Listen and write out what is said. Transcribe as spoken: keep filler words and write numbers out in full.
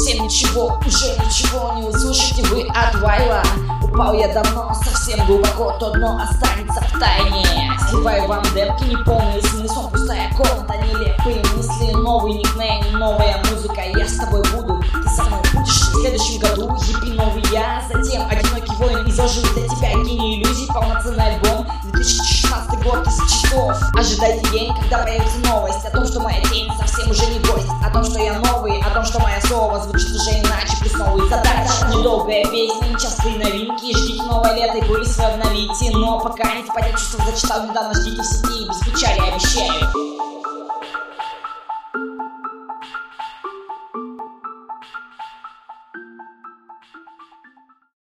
совсем ничего, уже ничего не услышите вы от Вайла. Упал я давно, совсем глубоко, то дно останется в тайне. Сливаю вам демки, неполные смыслом, пустая комната, нелепые мысли. Новый никнейм, новая музыка, я с тобой буду, ты со мной будешь. В следующем году епи новый я, затем одинокий воин изложил для тебя гений иллюзий. Полноценный альбом, две тысячи шестнадцатый год, тысяча часов. Ожидайте день, когда появится новость о том, что моя тень совсем уже не гость, о том, что я новый, о том, что мое слово звучит уже иначе, плюс новые задачи. Недолгая песня, нечастые новинки, ждите новое лето и были свои обновите. Но пока не впадет чувство, зачитал недавно, ждите в сети, без печали обещаю.